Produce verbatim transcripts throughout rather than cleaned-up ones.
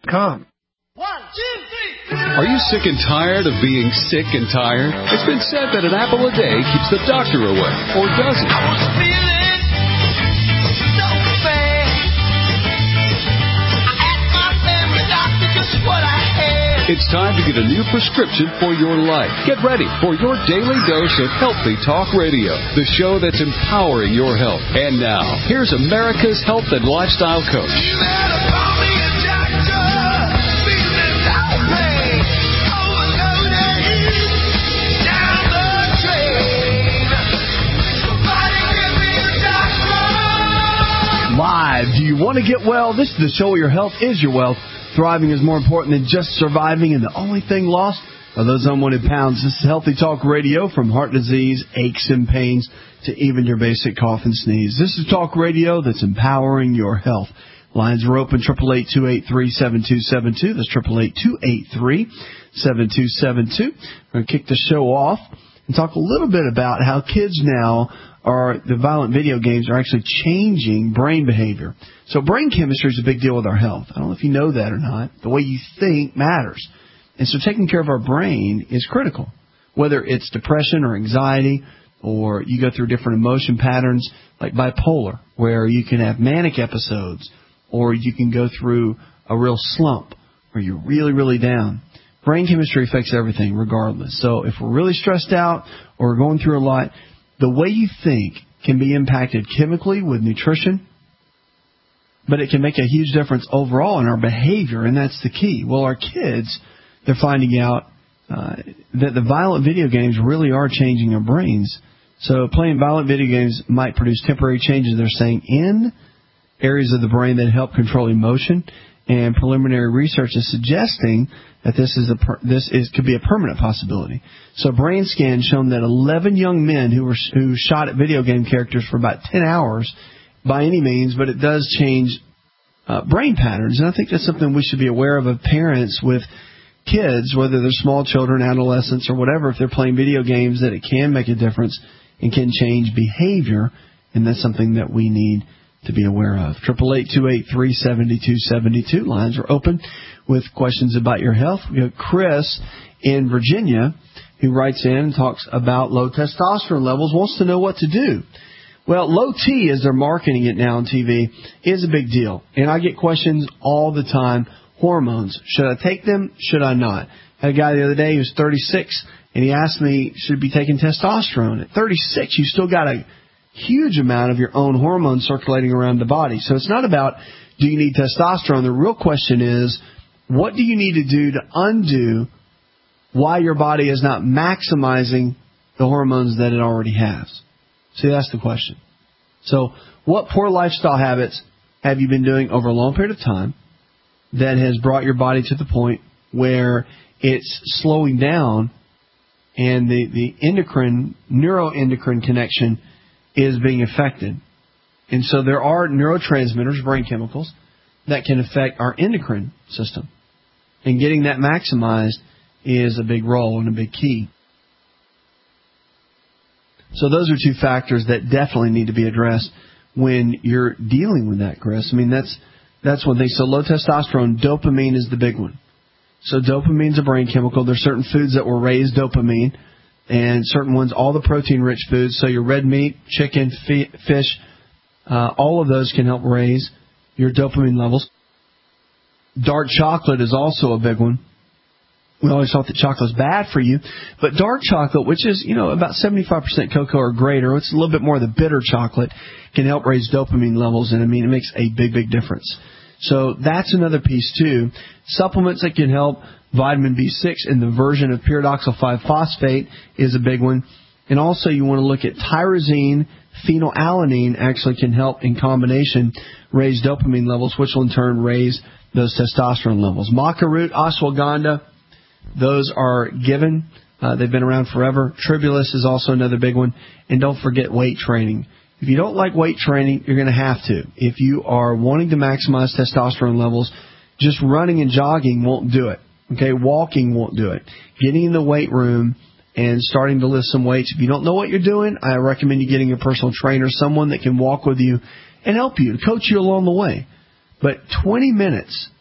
com. One, two, three. Are you sick and tired of being sick and tired? It's been said that an apple a day keeps the doctor away, or does it? I was feeling so bad. I asked my family doctor just what I had. It's time to get a new prescription for your life. Get ready for your daily dose of Healthy Talk Radio, the show that's empowering your health. And now, here's America's health and lifestyle coach. You better call me a doctor. Feeling lonely. Overloaded. Down the drain. Somebody give me a doctor. Live. Do you want to get well? This is the show where your health is your wealth. Thriving is more important than just surviving, and the only thing lost are those unwanted pounds. This is Healthy Talk Radio, from heart disease, aches and pains, to even your basic cough and sneeze. This is talk radio that's empowering your health. Lines are open, eight eight eight, two eight three, seven two seven two. That's eight eight eight, two eight three, seven two seven two. We're going to kick the show off and talk a little bit about how kids now are, the violent video games are actually changing brain behavior. So brain chemistry is a big deal with our health. I don't know if you know that or not. The way you think matters. And so taking care of our brain is critical, whether it's depression or anxiety, or you go through different emotion patterns like bipolar, where you can have manic episodes, or you can go through a real slump where you're really, really down. Brain chemistry affects everything regardless. So if we're really stressed out or we're going through a lot, the way you think can be impacted chemically with nutrition, but it can make a huge difference overall in our behavior, and that's the key. Well, our kids, they're finding out uh, that the violent video games really are changing our brains. So playing violent video games might produce temporary changes, they're saying, in areas of the brain that help control emotion, and preliminary research is suggesting that this is a per, this is could be a permanent possibility. So brain scans shown that eleven young men who were who shot at video game characters for about ten hours, by any means, but it does change uh, brain patterns. And I think that's something we should be aware of of parents with kids, whether they're small children, adolescents, or whatever. If they're playing video games, that it can make a difference and can change behavior, and that's something that we need to be aware of. eight eight eight, two eight three, seven two seven two. Lines are open with questions about your health. We have Chris in Virginia who writes in and talks about low testosterone levels, wants to know what to do. Well, low T, as they're marketing it now on T V, is a big deal. And I get questions all the time. Hormones. Should I take them? Should I not? I had a guy the other day who was thirty-six, and he asked me, should I be taking testosterone? At thirty-six, you still got a huge amount of your own hormones circulating around the body. So it's not about, do you need testosterone? The real question is, what do you need to do to undo why your body is not maximizing the hormones that it already has? See, that's the question. So what poor lifestyle habits have you been doing over a long period of time that has brought your body to the point where it's slowing down and the, the endocrine, neuroendocrine connection is being affected? And so there are neurotransmitters, brain chemicals, that can affect our endocrine system. And getting that maximized is a big role and a big key. So those are two factors that definitely need to be addressed when you're dealing with that, Chris. I mean, that's that's one thing. So low testosterone, dopamine is the big one. So dopamine's a brain chemical. There's certain foods that will raise dopamine, and certain ones, all the protein-rich foods. So your red meat, chicken, fish, uh, all of those can help raise your dopamine levels. Dark chocolate is also a big one. We always thought that chocolate was bad for you, but dark chocolate, which is, you know, about seventy-five percent cocoa or greater, it's a little bit more of the bitter chocolate, can help raise dopamine levels, and I mean, it makes a big, big difference. So that's another piece too. Supplements that can help, vitamin B six and the version of pyridoxal five phosphate is a big one. And also you want to look at tyrosine, phenylalanine actually can help in combination raise dopamine levels, which will in turn raise those testosterone levels. Maca root, ashwagandha, those are given. Uh, they've been around forever. Tribulus is also another big one. And don't forget weight training. If you don't like weight training, you're going to have to. If you are wanting to maximize testosterone levels, just running and jogging won't do it. Okay, walking won't do it. Getting in the weight room and starting to lift some weights. If you don't know what you're doing, I recommend you getting a personal trainer, someone that can walk with you and help you, coach you along the way. But twenty minutes,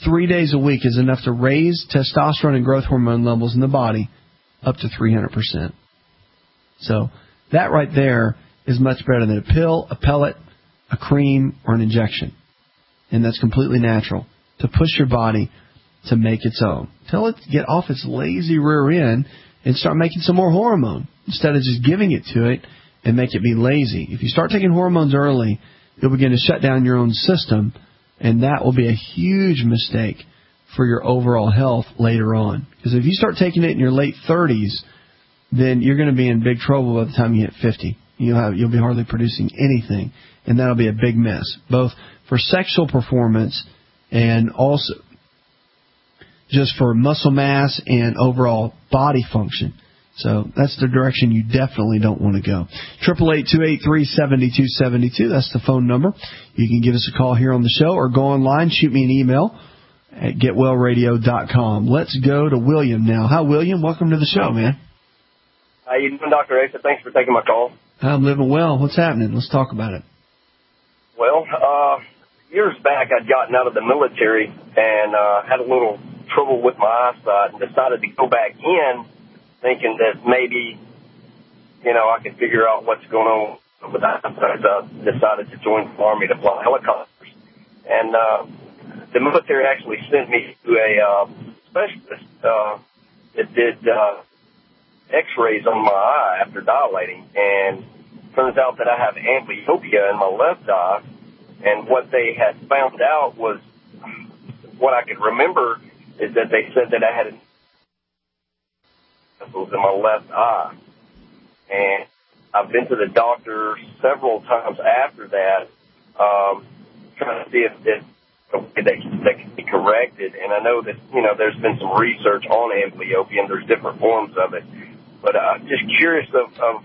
three days a week is enough to raise testosterone and growth hormone levels in the body up to three hundred percent. So that right there is much better than a pill, a pellet, a cream, or an injection. And that's completely natural to push your body to make its own. Tell it to get off its lazy rear end and start making some more hormone instead of just giving it to it and make it be lazy. If you start taking hormones early, you'll begin to shut down your own system, and that will be a huge mistake for your overall health later on. Because if you start taking it in your late thirties, then you're going to be in big trouble by the time you hit fifty. You'll have, you'll be hardly producing anything, and that'll be a big mess, both for sexual performance and also just for muscle mass and overall body function. So that's the direction you definitely don't want to go. eight eight eight, two eight three, seven two seven two. That's the phone number. You can give us a call here on the show or go online, shoot me an email at get well radio dot com. Let's go to William now. Hi, William. Welcome to the show, man. How you doing, Doctor Asa? Thanks for taking my call. I'm living well. What's happening? Let's talk about it. Well, uh, years back, I'd gotten out of the military and uh, had a little trouble with my eyesight and decided to go back in, thinking that maybe, you know, I could figure out what's going on with that. So I decided to join the Army to fly helicopters. And uh, the military actually sent me to a uh, specialist uh, that did uh, x-rays on my eye after dilating. And turns out that I have amblyopia in my left eye. And what they had found out was, what I could remember is that they said that I had an in my left eye. And I've been to the doctor several times after that, um, trying to see if, if they, they can be corrected. And I know that, you know, there's been some research on amblyopia and there's different forms of it. But uh, just curious of, of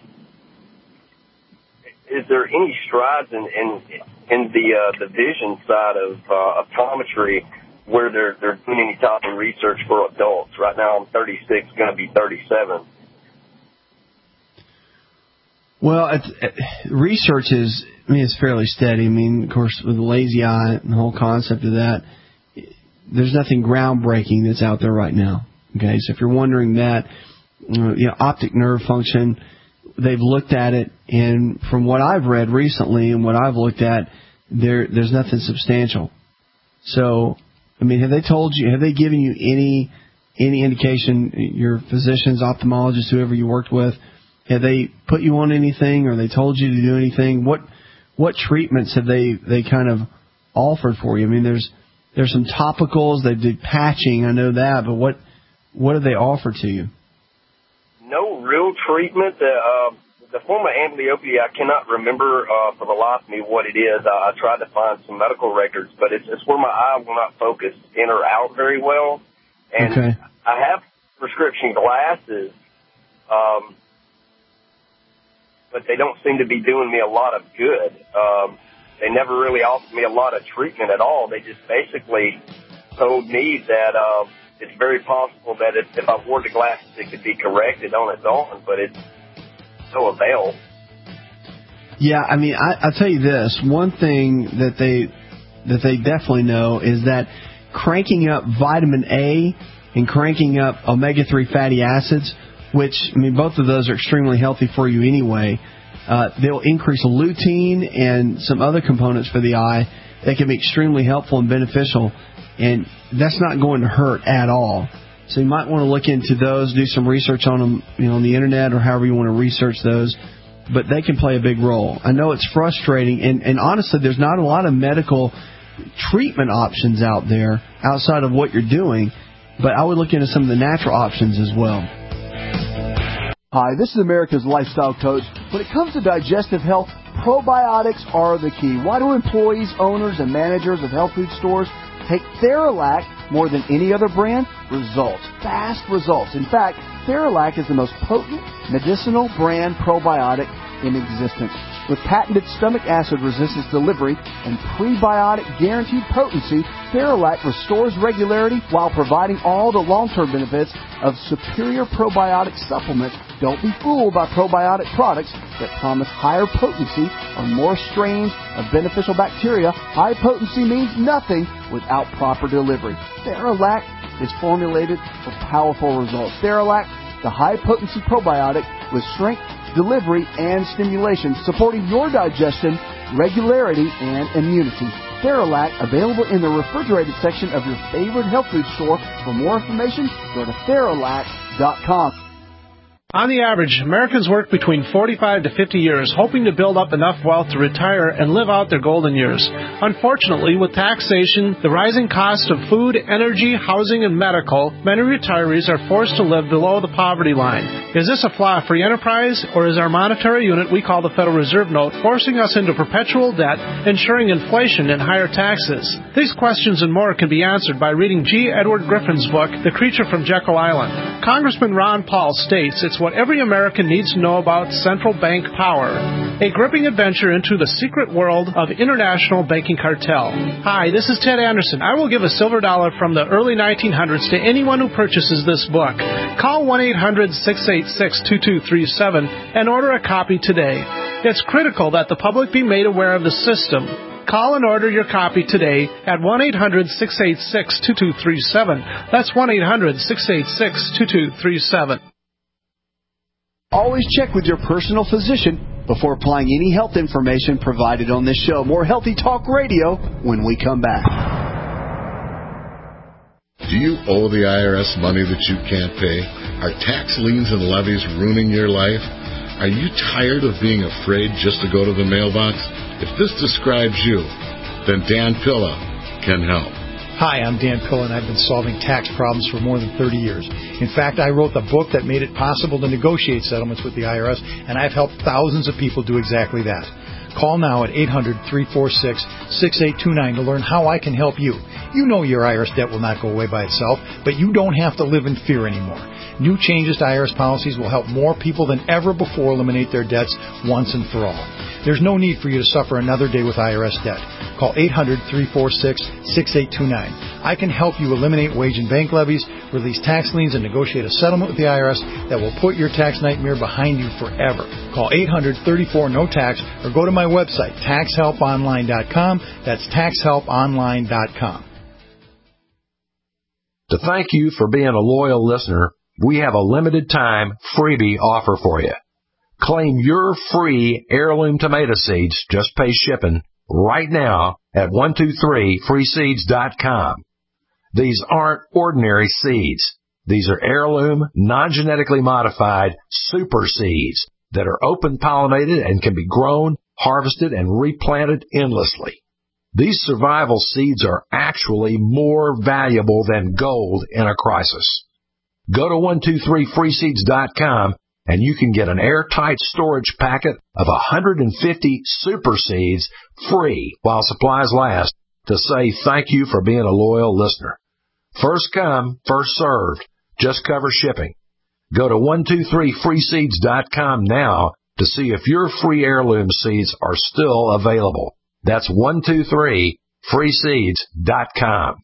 is there any strides in in, in the uh, the vision side of uh, optometry where they're they're doing any type of research for adults? Right now, I'm thirty-six, going to be thirty-seven. Well, it's, it, research is, I mean, it's fairly steady. I mean, of course, with the lazy eye and the whole concept of that, there's nothing groundbreaking that's out there right now. Okay, so if you're wondering that, you know, optic nerve function, they've looked at it, and from what I've read recently and what I've looked at, there there's nothing substantial. So, I mean, have they told you, have they given you any any indication, your physicians, ophthalmologists, whoever you worked with, have they put you on anything or they told you to do anything? What what treatments have they, they kind of offered for you? I mean, there's there's some topicals, they did patching, I know that, but what what did they offer to you? No real treatment. Uh, uh, the form of amblyopia, I cannot remember uh, for the life of me what it is. I, I tried to find some medical records, but it's, it's where my eye will not focus in or out very well. And okay. I have prescription glasses, um, but they don't seem to be doing me a lot of good. Um, they never really offered me a lot of treatment at all. They just basically told me that uh, it's very possible that if, if I wore the glasses, it could be corrected on its own, but it's no avail. Yeah, I mean, I, I'll tell you this. One thing that they that they definitely know is that cranking up vitamin A and cranking up omega three fatty acids, which, I mean, both of those are extremely healthy for you anyway, uh, they'll increase lutein and some other components for the eye that can be extremely helpful and beneficial. And that's not going to hurt at all. So you might want to look into those, do some research on them, you know, on the internet or however you want to research those. But they can play a big role. I know it's frustrating, and, and honestly, there's not a lot of medical treatment options out there outside of what you're doing. But I would look into some of the natural options as well. Hi, this is America's Lifestyle Coach. When it comes to digestive health, probiotics are the key. Why do employees, owners, and managers of health food stores take Theralac more than any other brand? Results. Fast results. In fact, Theralac is the most potent medicinal brand probiotic in existence. With patented stomach acid resistance delivery and prebiotic guaranteed potency, Theralac restores regularity while providing all the long-term benefits of superior probiotic supplements. Don't be fooled by probiotic products that promise higher potency or more strains of beneficial bacteria. High potency means nothing without proper delivery. Theralac is formulated for powerful results. Theralac, the high-potency probiotic with strength, delivery, and stimulation, supporting your digestion, regularity, and immunity. Theralac, available in the refrigerated section of your favorite health food store. For more information, go to Theralac dot com. On the average, Americans work between forty-five to fifty years, hoping to build up enough wealth to retire and live out their golden years. Unfortunately, with taxation, the rising cost of food, energy, housing, and medical, many retirees are forced to live below the poverty line. Is this a flaw of free enterprise, or is our monetary unit we call the Federal Reserve Note forcing us into perpetual debt, ensuring inflation and higher taxes? These questions and more can be answered by reading G. Edward Griffin's book, The Creature from Jekyll Island. Congressman Ron Paul states it's what every American needs to know about central bank power. A gripping adventure into the secret world of international banking cartel. Hi, this is Ted Anderson. I will give a silver dollar from the early nineteen hundreds to anyone who purchases this book. Call one eight hundred six eight six two two three seven and order a copy today. It's critical that the public be made aware of the system. Call and order your copy today at one eight hundred six eight six two two three seven. That's one eight hundred six eight six two two three seven. Always check with your personal physician before applying any health information provided on this show. More Healthy Talk Radio when we come back. Do you owe the I R S money that you can't pay? Are tax liens and levies ruining your life? Are you tired of being afraid just to go to the mailbox? If this describes you, then Dan Pilla can help. Hi, I'm Dan Pilla, and I've been solving tax problems for more than thirty years. In fact, I wrote the book that made it possible to negotiate settlements with the I R S, and I've helped thousands of people do exactly that. Call now at eight hundred three four six six eight two nine to learn how I can help you. You know your I R S debt will not go away by itself, but you don't have to live in fear anymore. New changes to I R S policies will help more people than ever before eliminate their debts once and for all. There's no need for you to suffer another day with I R S debt. Call eight hundred three four six six eight two nine. I can help you eliminate wage and bank levies, release tax liens, and negotiate a settlement with the I R S that will put your tax nightmare behind you forever. Call eight hundred thirty-four no tax or go to my website, tax help online dot com. That's tax help online dot com. To thank you for being a loyal listener, we have a limited time freebie offer for you. Claim your free heirloom tomato seeds, just pay shipping, right now at one two three free seeds dot com. These aren't ordinary seeds. These are heirloom, non-genetically modified super seeds that are open-pollinated and can be grown, harvested, and replanted endlessly. These survival seeds are actually more valuable than gold in a crisis. Go to one two three free seeds dot com and you can get an airtight storage packet of one hundred fifty super seeds free while supplies last to say thank you for being a loyal listener. First come, first served. Just cover shipping. Go to one two three free seeds dot com now to see if your free heirloom seeds are still available. That's one two three free seeds dot com.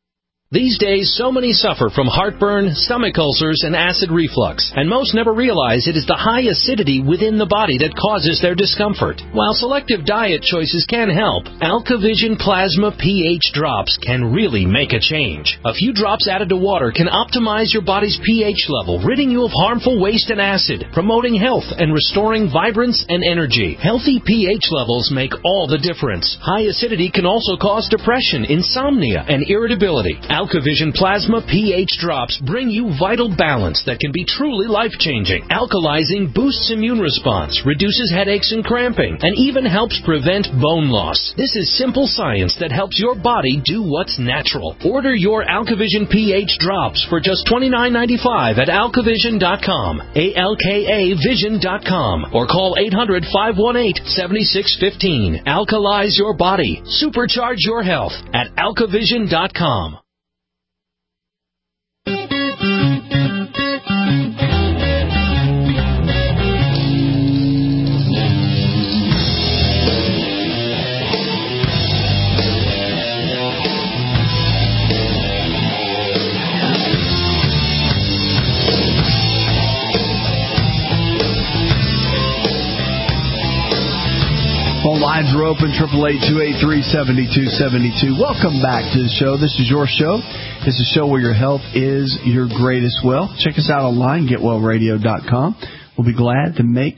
These days, so many suffer from heartburn, stomach ulcers, and acid reflux, and most never realize it is the high acidity within the body that causes their discomfort. While selective diet choices can help, AlkaVision Plasma pH drops can really make a change. A few drops added to water can optimize your body's pH level, ridding you of harmful waste and acid, promoting health and restoring vibrance and energy. Healthy pH levels make all the difference. High acidity can also cause depression, insomnia, and irritability. AlkaVision Plasma pH drops bring you vital balance that can be truly life-changing. Alkalizing boosts immune response, reduces headaches and cramping, and even helps prevent bone loss. This is simple science that helps your body do what's natural. Order your AlkaVision pH drops for just twenty-nine ninety-five at alkavision dot com, A L K A vision dot com, or call eight hundred five one eight seven six one five. Alkalize your body. Supercharge your health at alkavision dot com. lines are open, eight eight eight, two eight three, seven two seven two. Welcome back to the show. This is your show. It's a show where your health is your greatest wealth. Check us out online, get well radio dot com. We'll be glad to make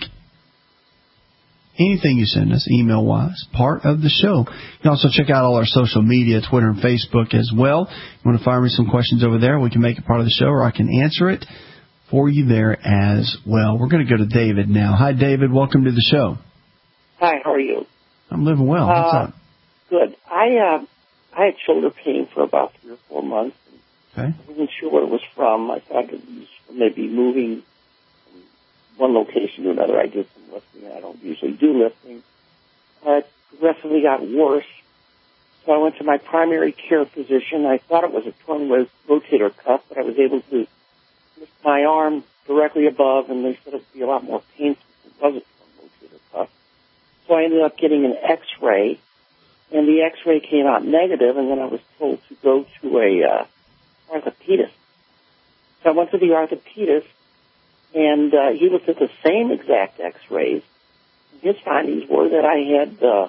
anything you send us, email-wise, part of the show. You can also check out all our social media, Twitter and Facebook as well. You want to fire me some questions over there, we can make it part of the show, or I can answer it for you there as well. We're going to go to David now. Hi, David. Welcome to the show. Hi, how are you? I'm living well. What's uh, up? Good. I uh, I had shoulder pain for about three or four months. Okay. I wasn't sure what it was from. I thought it was maybe moving from one location to another. I did some lifting. I don't usually do lifting. Uh, it progressively got worse. So I went to my primary care physician. I thought it was a torn rotator cuff, but I was able to lift my arm directly above, and they said it would be a lot more painful if it was a torn rotator cuff. So I ended up getting an X-ray, and the X-ray came out negative, and then I was told to go to a uh, orthopedist. So I went to the orthopedist, and uh, he looked at the same exact X-rays. And his findings were that I had uh,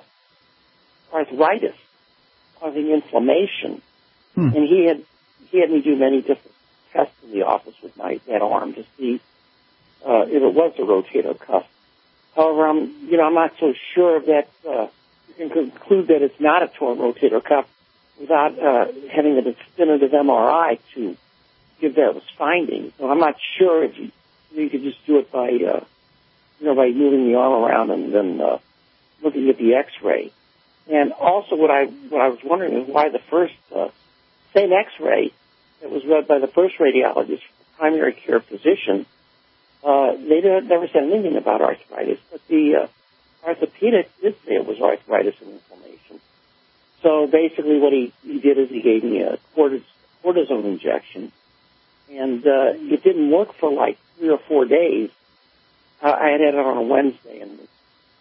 arthritis causing inflammation, hmm. and he had he had me do many different tests in the office with my that arm to see uh, if it was a rotator cuff. However, I'm, you know, I'm not so sure that uh, you can conclude that it's not a torn rotator cuff without uh, having a definitive M R I to give those findings. So I'm not sure if you, you could just do it by, uh, you know, by moving the arm around and then uh, looking at the X-ray. And also, what I what I was wondering is why the first uh, same X-ray that was read by the first radiologist, primary care physician. Uh, they did, never said anything about arthritis, but the uh, orthopedic did say it was arthritis and inflammation. So basically what he, he did is he gave me a cortis, cortisone injection, and uh, it didn't work for like three or four days. Uh, I had had it on a Wednesday, and it's,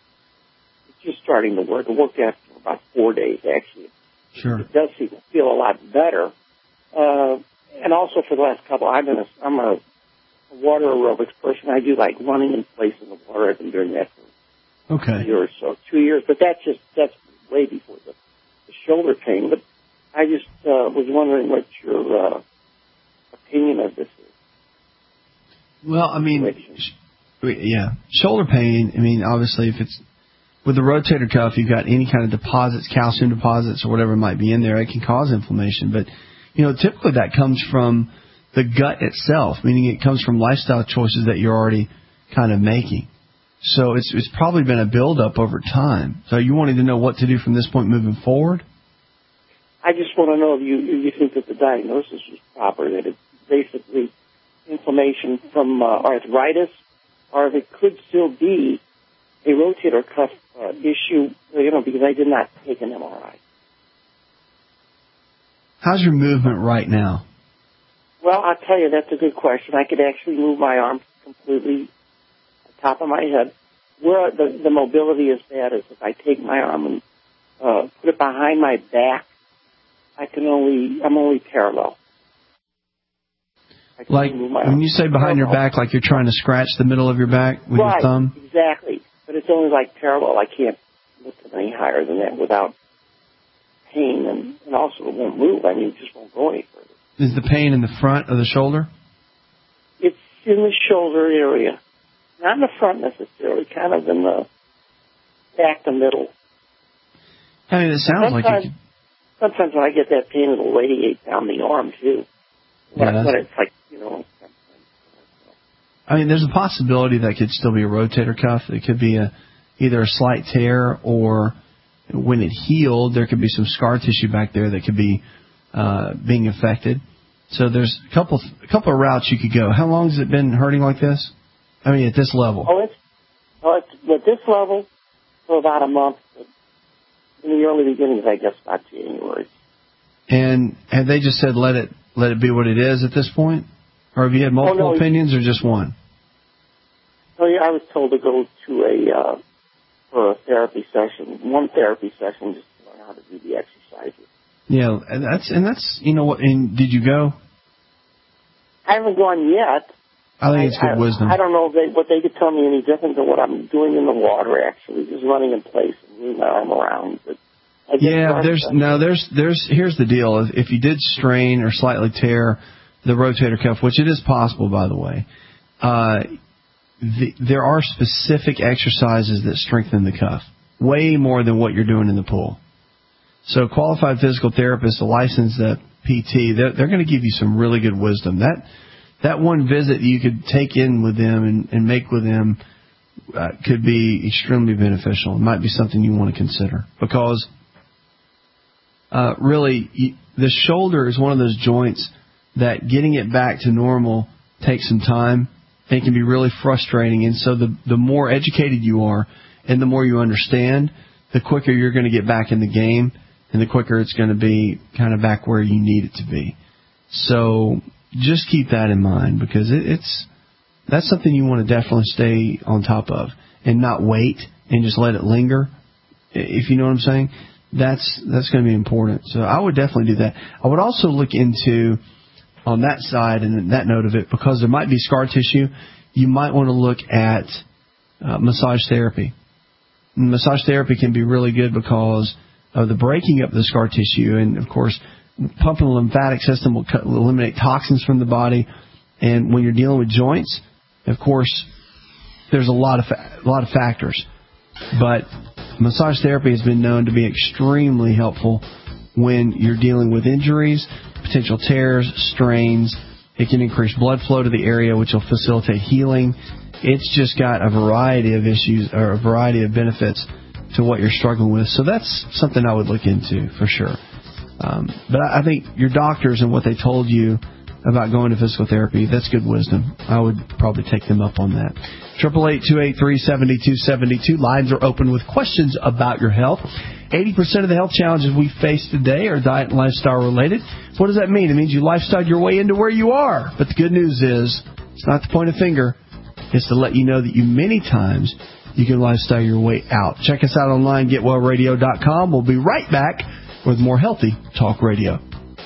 it's just starting to work. It worked after about four days, actually. Sure. It does seem to feel a lot better. Uh, and also for the last couple, I've been a, I'm a water aerobics person. I do like running in place in the water. I've been doing that for okay. a year or so, two years. But that's just that's way before the, the shoulder pain. But I just uh, was wondering what your uh, opinion of this is. Well, I mean, sh- yeah, shoulder pain. I mean, obviously, if it's with the rotator cuff, you've got any kind of deposits, calcium deposits, or whatever might be in there, it can cause inflammation. But you know, typically that comes from the gut itself, meaning it comes from lifestyle choices that you're already kind of making. So it's it's probably been a buildup over time. So you wanting to know what to do from this point moving forward? I just want to know if you if you think that the diagnosis was proper, that it's basically inflammation from uh, arthritis, or if it could still be a rotator cuff uh, issue, you know, because I did not take an M R I. How's your movement right now? Well, I'll tell you, that's a good question. I could actually move my arm completely on top of my head. Where the, the mobility is bad is if I take my arm and uh, put it behind my back, I can only, I'm only parallel. Like when you say behind your back, like you're trying to scratch the middle of your back with right, your thumb? Exactly. But it's only like parallel. I can't lift it any higher than that without pain, and, and also it won't move. I mean, it just won't go any further. Is the pain in the front of the shoulder? It's in the shoulder area. Not in the front necessarily, kind of in the back to middle. I mean, it sounds sometimes, like you could... Sometimes when I get that pain, it'll radiate down the arm, too. When, Yeah, when it's like, you know... I mean, there's a possibility that could still be a rotator cuff. It could be a either a slight tear, or when it healed, there could be some scar tissue back there that could be uh, being affected. So there's a couple a couple of routes you could go. How long has it been hurting like this? I mean, at this level. Oh, it's, oh, it's at this level for about a month. But in the early beginnings, I guess about January. And have they just said let it let it be what it is at this point, or have you had multiple oh, no, opinions or just one? Oh yeah, I was told to go to a uh, for a therapy session, one therapy session, just to learn how to do the exercises. Yeah, and that's and that's you know what. And did you go? I haven't gone yet. I think it's good I, wisdom. I don't know if they, what they could tell me any different than what I'm doing in the water, actually, just running in place and moving my arm around. But I guess yeah, there's no, there's, there's. Here's the deal: if, if you did strain or slightly tear the rotator cuff, which it is possible, by the way, uh, the, there are specific exercises that strengthen the cuff way more than what you're doing in the pool. So, qualified physical therapist, a licensed uh, P T, they're, they're going to give you some really good wisdom. That that one visit you could take in with them and, and make with them uh, could be extremely beneficial. It might be something you want to consider because. Uh, really, you, the shoulder is one of those joints that getting it back to normal takes some time and can be really frustrating. And so the, the more educated you are and the more you understand, the quicker you're going to get back in the game and the quicker it's going to be kind of back where you need it to be. So just keep that in mind because it, it's that's something you want to definitely stay on top of and not wait and just let it linger, if you know what I'm saying. That's that's going to be important. So I would definitely do that. I would also look into, on that side and that note of it, because there might be scar tissue, you might want to look at uh, massage therapy. And massage therapy can be really good because of the breaking up of the scar tissue. And, of course, pumping the lymphatic system will, cut, will eliminate toxins from the body. And when you're dealing with joints, of course, there's a lot of fa- a lot of factors. But massage therapy has been known to be extremely helpful when you're dealing with injuries, potential tears, strains. It can increase blood flow to the area, which will facilitate healing. It's just got a variety of issues or a variety of benefits to what you're struggling with. So that's something I would look into for sure. Um, but I think your doctors and what they told you about going to physical therapy, that's good wisdom. I would probably take them up on that. eight eight eight, two eight three, seven two seven two. Lines are open with questions about your health. eighty percent of the health challenges we face today are diet and lifestyle related. What does that mean? It means you lifestyle your way into where you are. But the good news is, it's not to point a finger. It's to let you know that you many times you can lifestyle your way out. Check us out online, get well radio dot com. We'll be right back with more Healthy Talk Radio.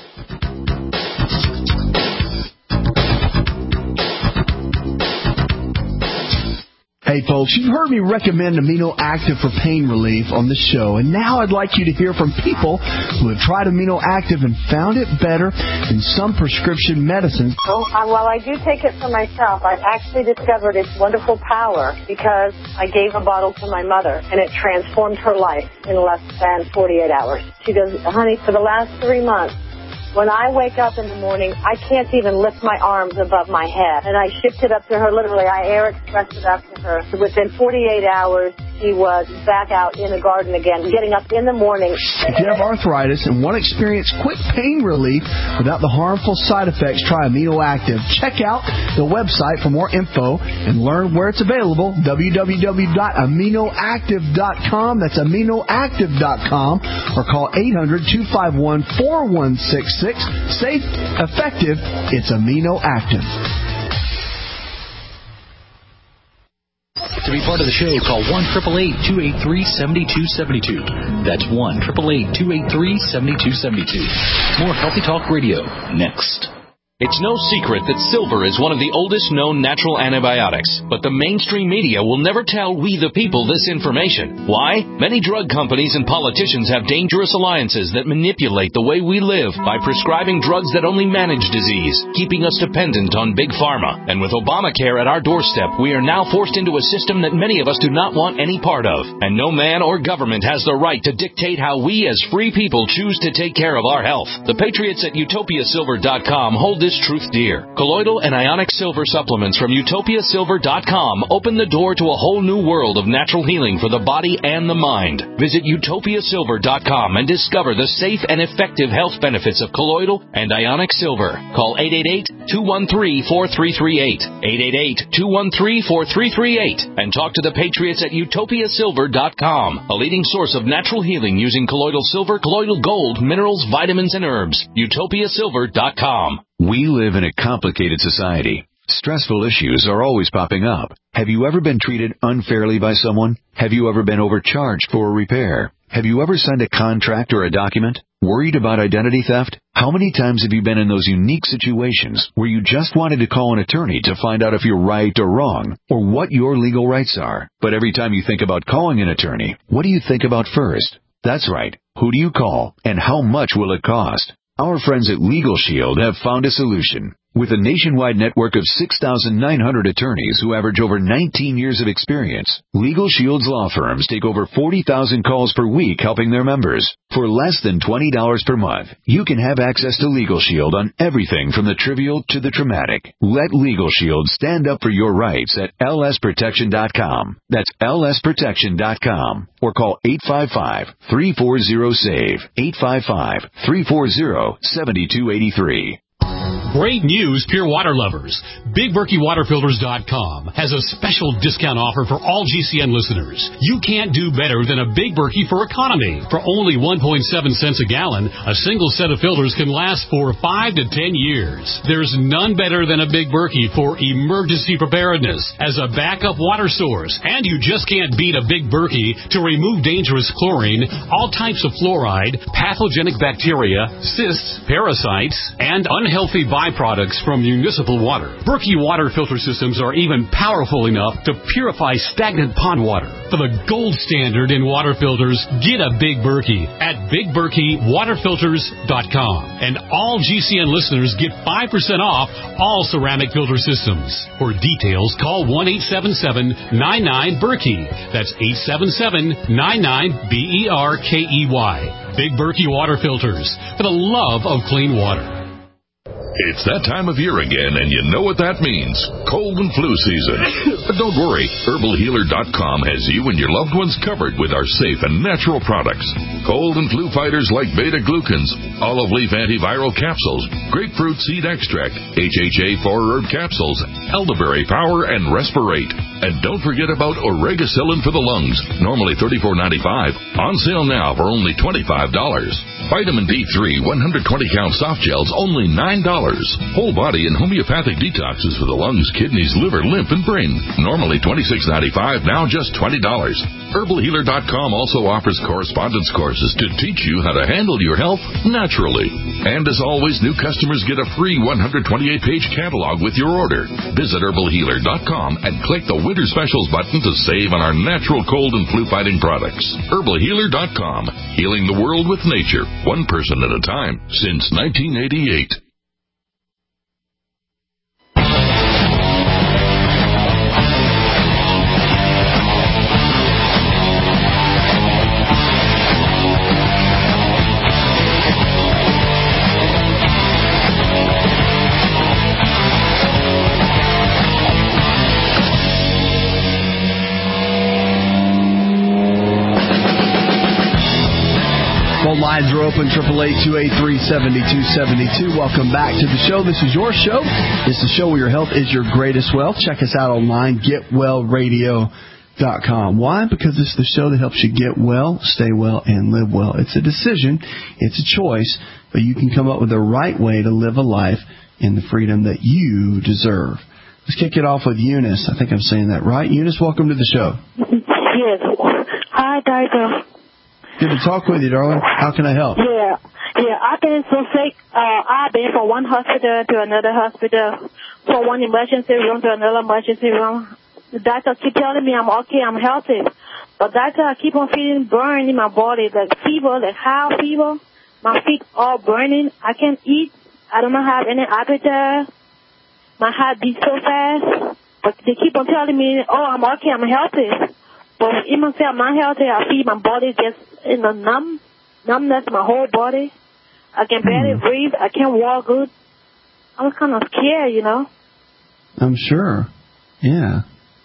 Hey folks, you've heard me recommend Amino Active for pain relief on the show, and now I'd like you to hear from people who have tried Amino Active and found it better than some prescription medicines. Oh, uh, well, I do take it for myself. I've actually discovered its wonderful power because I gave a bottle to my mother, and it transformed her life in less than forty-eight hours. She goes, honey, for the last three months, when I wake up in the morning, I can't even lift my arms above my head. And I shipped it up to her, literally, I air expressed it up to her. Within forty-eight hours, she was back out in the garden again, getting up in the morning. If you have arthritis and want to experience quick pain relief without the harmful side effects, try Amino Active. Check out the website for more info and learn where it's available, w w w dot amino active dot com. That's amino active dot com, or call eight hundred, two five one, four one six six. Safe, effective, it's Amino Active. To be part of the show, call one eight eight eight, two eight three, seven two seven two. That's one eight eight eight, two eight three, seven two seven two. More Healthy Talk Radio next. It's no secret that silver is one of the oldest known natural antibiotics, but the mainstream media will never tell we the people this information. Why? Many drug companies and politicians have dangerous alliances that manipulate the way we live by prescribing drugs that only manage disease, keeping us dependent on big pharma. And with Obamacare at our doorstep, we are now forced into a system that many of us do not want any part of. And no man or government has the right to dictate how we as free people choose to take care of our health. The patriots at utopia silver dot com hold this truth dear. Colloidal and ionic silver supplements from utopia silver dot com open the door to a whole new world of natural healing for the body and the mind. Visit utopia silver dot com and discover the safe and effective health benefits of colloidal and ionic silver. Call eight eight eight, two one three, four three three eight, eight eight eight, two one three, four three three eight, and talk to the patriots at utopia silver dot com, a leading source of natural healing using colloidal silver, colloidal gold, minerals, vitamins, and herbs. utopia silver dot com. We live in a complicated society. Stressful issues are always popping up. Have you ever been treated unfairly by someone? Have you ever been overcharged for a repair? Have you ever signed a contract or a document Worried about identity theft? How many times have you been in those unique situations where you just wanted to call an attorney to find out if you're right or wrong, or what your legal rights are? But every time you think about calling an attorney, what do you think about first? That's right. Who do you call, and how much will it cost? Our friends at Legal Shield have found a solution. With a nationwide network of six thousand nine hundred attorneys who average over nineteen years of experience, Legal Shield's law firms take over forty thousand calls per week helping their members. For less than twenty dollars per month, you can have access to Legal Shield on everything from the trivial to the traumatic. Let Legal Shield stand up for your rights at L S protection dot com. That's L S protection dot com. Or call eight five five, three four zero, S A V E, eight five five, three four zero, seven two eight three. Great news, Pure Water lovers. Big Berkey Water Filters dot com has a special discount offer for all G C N listeners. You can't do better than a Big Berkey for economy. For only one point seven cents a gallon, a single set of filters can last for five to ten years. There's none better than a Big Berkey for emergency preparedness as a backup water source. And you just can't beat a Big Berkey to remove dangerous chlorine, all types of fluoride, pathogenic bacteria, cysts, parasites, and unhealthy byproducts from municipal water. Berkey water filter systems are even powerful enough to purify stagnant pond water. For the gold standard in water filters, get a Big Berkey at Big Berkey Water Filters dot com. And all G C N listeners get five percent off all ceramic filter systems. For details, call one eight seven seven, nine nine, Berkey. That's eight seven seven, nine nine, B E R K E Y. Big Berkey Water Filters, for the love of clean water. It's that time of year again, and you know what that means. Cold and flu season. But don't worry. Herbal Healer dot com has you and your loved ones covered with our safe and natural products. Cold and flu fighters like beta-glucans, olive leaf antiviral capsules, grapefruit seed extract, H H A four herb capsules, elderberry power, and Respirate. And don't forget about Oregacillin for the lungs, normally thirty-four ninety-five, on sale now for only twenty-five dollars. Vitamin D three one hundred twenty count soft gels, only nine dollars. Whole body and homeopathic detoxes for the lungs, kidneys, liver, lymph, and brain. Normally twenty-six ninety-five, now just twenty dollars. Herbal Healer dot com also offers correspondence courses to teach you how to handle your health naturally. And as always, new customers get a free one hundred twenty-eight page catalog with your order. Visit Herbal Healer dot com and click the Winter Specials button to save on our natural cold and flu fighting products. Herbal Healer dot com, healing the world with nature, one person at a time, since nineteen eighty-eight. Phone lines are open, triple eight, two eight three, seven two seven two. Welcome back to the show. This is your show. It's the show where your health is your greatest wealth. Check us out online, get well radio dot com. Why? Because it's the show that helps you get well, stay well, and live well. It's a decision. It's a choice. But you can come up with the right way to live a life in the freedom that you deserve. Let's kick it off with Eunice. I think I'm saying that right. Eunice, welcome to the show. Yes. Hi, Doctor. Good to talk with you, darling. How can I help? Yeah, yeah. I've been so sick. Uh, I've been from one hospital to another hospital, from one emergency room to another emergency room. The doctor keep telling me I'm okay, I'm healthy, but doctor, I keep on feeling burn in my body, like fever, like high fever. My feet all burning. I can't eat. I don't have any appetite. My heart beats so fast, but they keep on telling me, oh, I'm okay, I'm healthy. But even if I'm not healthy, I feel my body just in a numb, numbness, my whole body. I can barely mm. breathe. I can't walk good. I was kind of scared, you know. I'm sure. Yeah.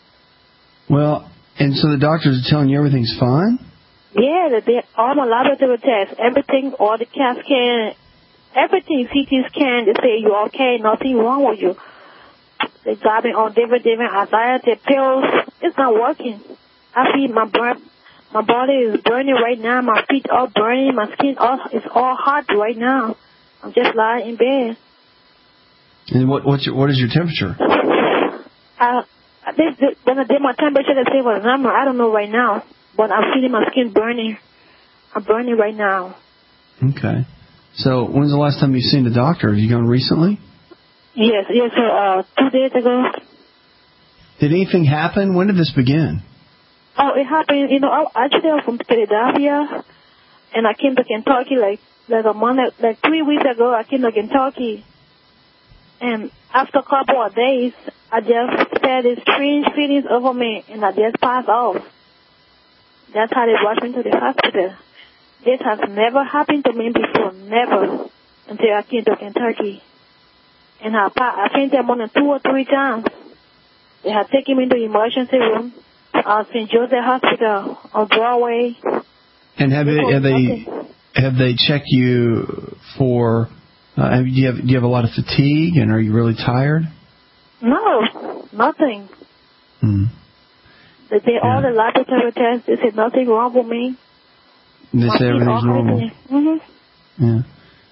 Well, and so the doctors are telling you everything's fine? Yeah, they did all my laboratory tests, everything, all the CAT scan, everything, C T scan, they say you're okay, nothing wrong with you. They got me on different, different anxiety pills. It's not working. I feel my burn, my body is burning right now. My feet are burning. My skin all, is all hot right now. I'm just lying in bed. And what what's your, what is your temperature? Uh, this, this, when I did my temperature, they say it was normal. I don't know right now, but I'm feeling my skin burning. I'm burning right now. Okay. So when's the last time you've seen the doctor? Have you gone recently? Yes, yes, sir. Uh, two days ago. Did anything happen? When did this begin? Oh, it happened, you know, I, actually I was from Philadelphia, and I came to Kentucky like, like a month, like three weeks ago, I came to Kentucky. And after a couple of days, I just felt these strange feelings over me, and I just passed off. That's how they rushed me to the hospital. This has never happened to me before, never, until I came to Kentucky. And I, I fainted more than two or three times. They had taken me to the emergency room at Saint Joseph Hospital on Broadway. And have they have they have they checked you for? Uh, have, do you have do you have a lot of fatigue, and are you really tired? No, nothing. Hmm. They did Yeah. all the laboratory tests. They said nothing wrong with me. They say everything's normal. Mm-hmm. Yeah.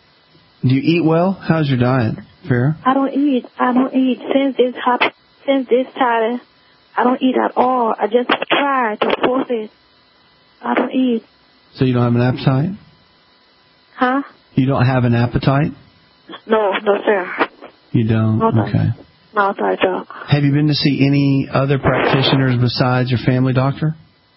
Do you eat well? How's your diet, Farrah? I don't eat. I don't eat since this happened. Since this started, I don't eat at all. I just try to force it. I don't eat. So you don't have an appetite? Huh? You don't have an appetite? No, no, sir. You don't? No, thank Okay. No, thank you. Have you been to see any other practitioners besides your family doctor?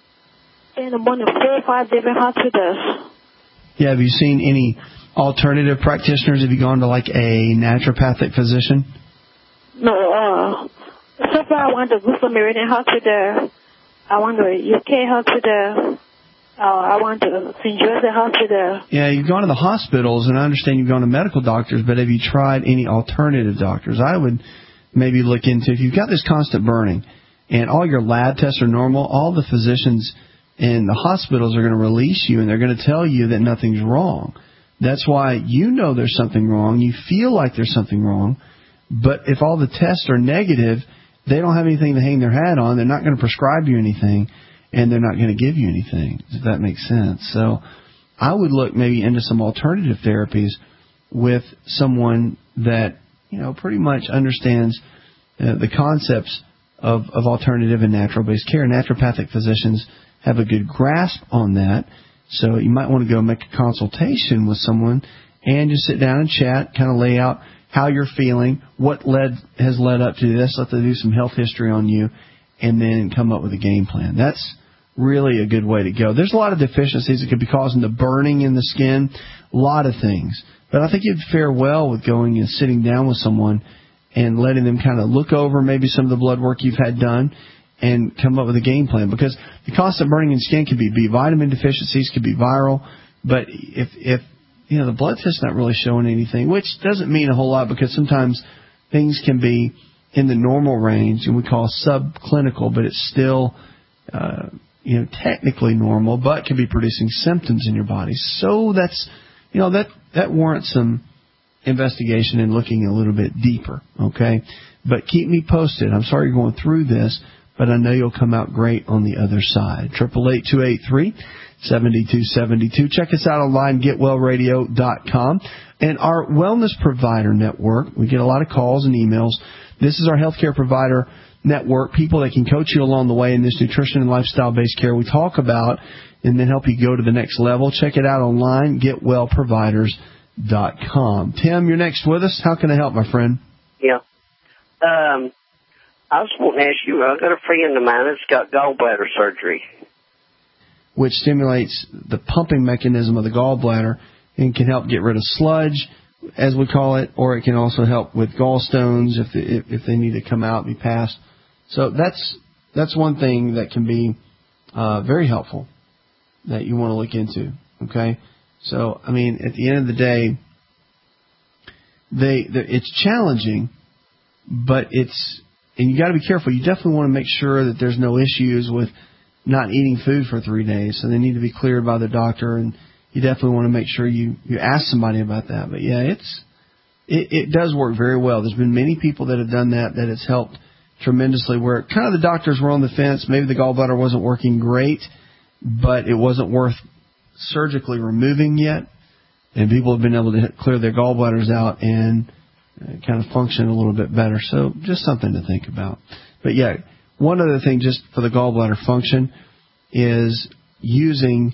In the morning, four or five different hospitals. Yeah, have you seen any alternative practitioners? Have you gone to like a naturopathic physician? No, uh, so far I went to Brooklyn Meridian Hospital. I went to U K Hospital. Uh, I went to Saint Joseph Hospital. Yeah, you've gone to the hospitals, and I understand you've gone to medical doctors, but have you tried any alternative doctors? I would maybe look into, if you've got this constant burning and all your lab tests are normal, all the physicians in the hospitals are going to release you, and they're going to tell you that nothing's wrong. That's why you know there's something wrong. You feel like there's something wrong. But if all the tests are negative, they don't have anything to hang their hat on. They're not going to prescribe you anything, and they're not going to give you anything, if that makes sense. So I would look maybe into some alternative therapies with someone that, you know, pretty much understands uh, the concepts of, of alternative and natural-based care. Naturopathic physicians have a good grasp on that. So you might want to go make a consultation with someone and just sit down and chat, kind of lay out how you're feeling, what led has led up to this. Let them do some health history on you, and then come up with a game plan. That's really a good way to go. There's a lot of deficiencies that could be causing the burning in the skin, a lot of things. But I think you'd fare well with going and sitting down with someone and letting them kind of look over maybe some of the blood work you've had done and come up with a game plan. Because the constant burning in skin could be B vitamin deficiencies, could be viral. But if, if you know, the blood test's not really showing anything, which doesn't mean a whole lot, because sometimes things can be in the normal range, and we call subclinical, but it's still, uh, you know, technically normal, but can be producing symptoms in your body. So that's, you know, that, that warrants some investigation and looking a little bit deeper, okay? But keep me posted. I'm sorry you're going through this, but I know you'll come out great on the other side. eight eight eight, two eight three, seven two seven two. Check us out online, get well radio dot com. And our Wellness Provider Network, we get a lot of calls and emails. This is our healthcare provider network, people that can coach you along the way in this nutrition and lifestyle-based care we talk about, and then help you go to the next level. Check it out online, get well providers dot com. Tim, you're next with us. How can I help, my friend? Yeah. Um, I was wanting to ask you, I've got a friend of mine that's got gallbladder surgery. Which stimulates the pumping mechanism of the gallbladder and can help get rid of sludge, as we call it, or it can also help with gallstones if if, if they need to come out and be passed. So that's that's one thing that can be uh, very helpful that you want to look into. Okay, so I mean, at the end of the day, they it's challenging, but it's and you got to be careful. You definitely want to make sure that there's no issues with not eating food for three days. So they need to be cleared by the doctor, and you definitely want to make sure you, you ask somebody about that. But yeah, it's it, it does work very well. There's been many people that have done that, that it's helped tremendously, where kind of the doctors were on the fence. Maybe the gallbladder wasn't working great, but it wasn't worth surgically removing yet. And people have been able to clear their gallbladders out and kind of function a little bit better. So just something to think about. But yeah, one other thing just for the gallbladder function is using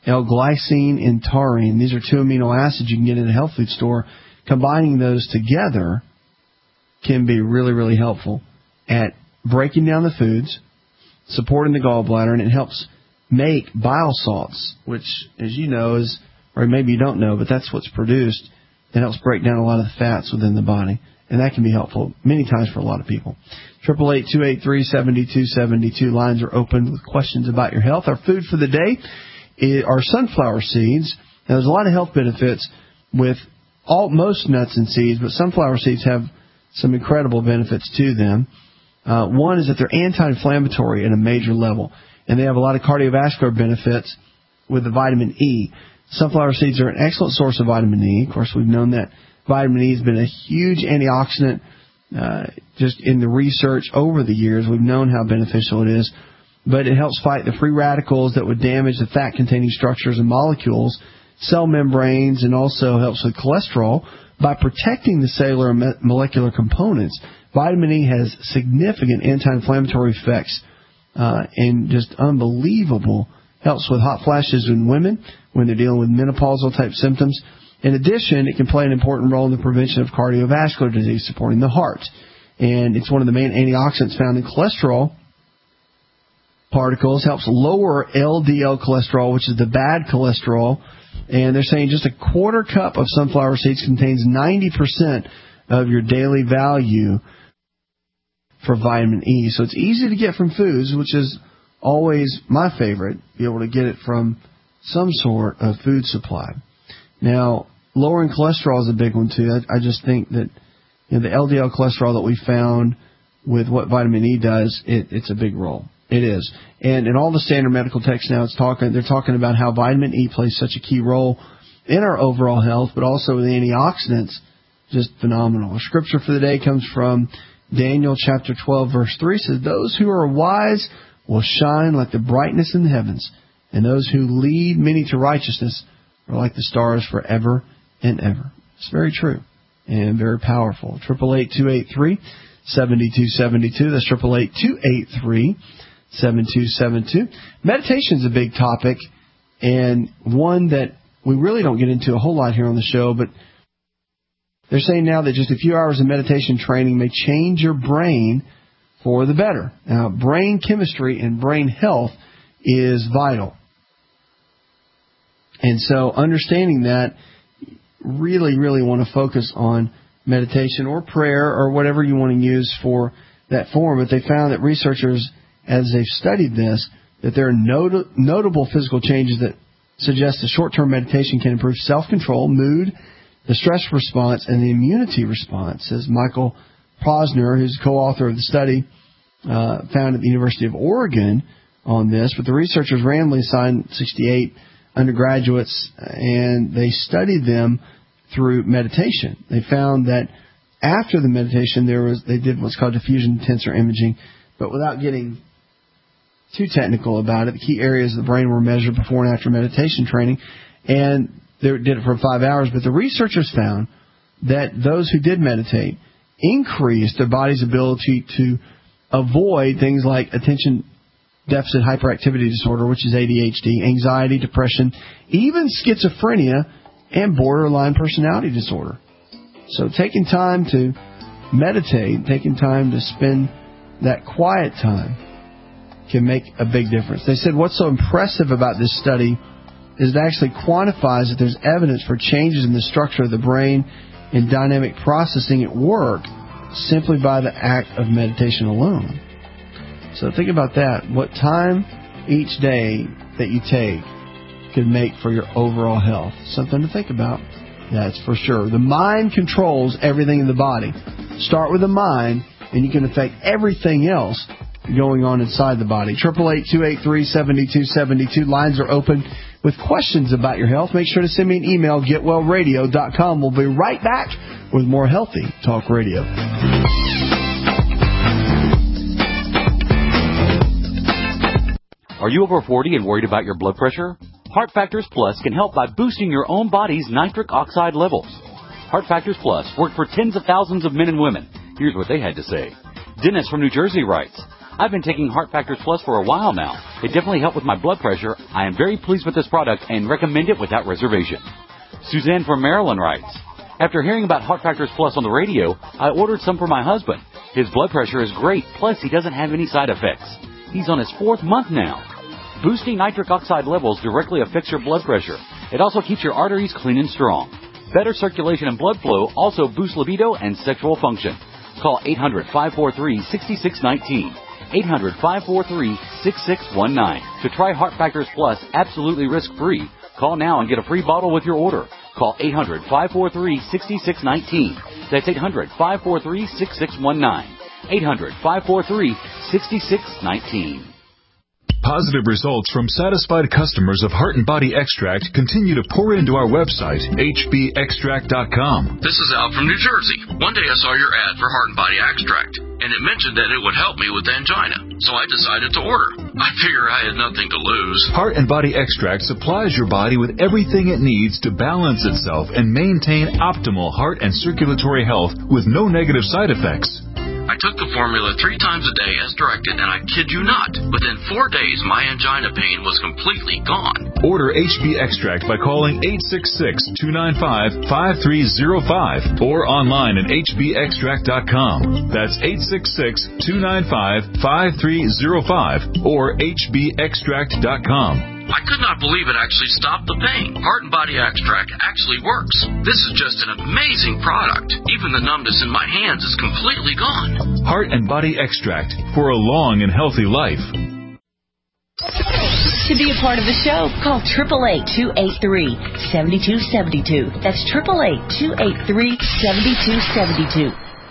L-glycine and taurine. These are two amino acids you can get in a health food store. Combining those together can be really, really helpful at breaking down the foods, supporting the gallbladder, and it helps make bile salts, which, as you know, is, or maybe you don't know, but that's what's produced. It helps break down a lot of the fats within the body, and that can be helpful many times for a lot of people. eight eight eight, two eight three, seven two seven two. Lines are open with questions about your health. Our food for the day are sunflower seeds. Now, there's a lot of health benefits with all most nuts and seeds, but sunflower seeds have some incredible benefits to them. Uh, one is that they're anti-inflammatory at a major level, and they have a lot of cardiovascular benefits with the vitamin E. Sunflower seeds are an excellent source of vitamin E. Of course, we've known that vitamin E has been a huge antioxidant uh, just in the research over the years. We've known how beneficial it is, but it helps fight the free radicals that would damage the fat-containing structures and molecules, cell membranes, and also helps with cholesterol by protecting the cellular and molecular components. Vitamin E has significant anti-inflammatory effects uh, and just unbelievable. Helps with hot flashes in women when they're dealing with menopausal type symptoms. In addition, it can play an important role in the prevention of cardiovascular disease, supporting the heart. And it's one of the main antioxidants found in cholesterol particles. Helps lower L D L cholesterol, which is the bad cholesterol. And they're saying just a quarter cup of sunflower seeds contains ninety percent of your daily value for vitamin E. So it's easy to get from foods, which is always my favorite, be able to get it from some sort of food supply. Now, lowering cholesterol is a big one, too. I, I just think that you know, the L D L cholesterol that we found with what vitamin E does, it, it's a big role. It is. And in all the standard medical texts now, it's talking, they're talking about how vitamin E plays such a key role in our overall health, but also in the antioxidants, just phenomenal. Our scripture for the day comes from Daniel chapter twelve, verse three. It says, "Those who are wise will shine like the brightness in the heavens, and those who lead many to righteousness are like the stars forever and ever." It's very true and very powerful. eight eight eight, two eight three, seven two seven two. That's eight eight eight, two eight three, seven two seven two. Meditation is a big topic, and one that we really don't get into a whole lot here on the show, but they're saying now that just a few hours of meditation training may change your brain for the better. Now, brain chemistry and brain health is vital. And so understanding that, really, really want to focus on meditation or prayer or whatever you want to use for that form. But they found that researchers, as they've studied this, that there are not- notable physical changes that suggest that short-term meditation can improve self-control, mood, the stress response, and the immunity response, says Michael Posner, who's co-author of the study uh, found at the University of Oregon on this. But the researchers randomly assigned sixty-eight undergraduates, and they studied them through meditation. They found that after the meditation, there was they did what's called diffusion tensor imaging, but without getting too technical about it, the key areas of the brain were measured before and after meditation training, and they did it for five hours. But the researchers found that those who did meditate increased their body's ability to avoid things like attention deficit hyperactivity disorder, which is A D H D, anxiety, depression, even schizophrenia, and borderline personality disorder. So taking time to meditate, taking time to spend that quiet time can make a big difference. They said what's so impressive about this study is it actually quantifies that there's evidence for changes in the structure of the brain and dynamic processing at work simply by the act of meditation alone. So think about that. What time each day that you take could make for your overall health. Something to think about. That's for sure. The mind controls everything in the body. Start with the mind, and you can affect everything else going on inside the body. eight eight eight, two eight three, seven two seven two. Lines are open with questions about your health. Make sure to send me an email, get well radio dot com. We'll be right back with more Healthy Talk Radio. Are you over forty and worried about your blood pressure? Heart Factors Plus can help by boosting your own body's nitric oxide levels. Heart Factors Plus worked for tens of thousands of men and women. Here's what they had to say. Dennis from New Jersey writes, I've been taking Heart Factors Plus for a while now. It definitely helped with my blood pressure. I am very pleased with this product and recommend it without reservation. Suzanne from Maryland writes, after hearing about Heart Factors Plus on the radio, I ordered some for my husband. His blood pressure is great, plus he doesn't have any side effects. He's on his fourth month now. Boosting nitric oxide levels directly affects your blood pressure. It also keeps your arteries clean and strong. Better circulation and blood flow also boosts libido and sexual function. Call eight hundred, five four three, six six one nine, eight hundred, five four three, six six one nine. To try Heart Factors Plus absolutely risk-free, call now and get a free bottle with your order. Call eight hundred, five four three, six six one nine. That's eight hundred, five four three, six six one nine. eight hundred, five four three, six six one nine. Positive results from satisfied customers of Heart and Body Extract continue to pour into our website, H B extract dot com. This is Al from New Jersey. One day I saw your ad for Heart and Body Extract, and it mentioned that it would help me with angina. So I decided to order. I figure I had nothing to lose. Heart and Body Extract supplies your body with everything it needs to balance itself and maintain optimal heart and circulatory health with no negative side effects. I took the formula three times a day as directed, and I kid you not, within four days my angina pain was completely gone. Order H B Extract by calling eight six six, two nine five, five three zero five or online at H B extract dot com. That's eight six six, two nine five, five three zero five or H B extract dot com. I could not believe it actually stopped the pain. Heart and Body Extract actually works. This is just an amazing product. Even the numbness in my hands is completely gone. Heart and Body Extract for a long and healthy life. To be a part of the show, call eight eight eight, two eight three, seven two seven two. That's eight eight eight, two eight three, seven two seven two.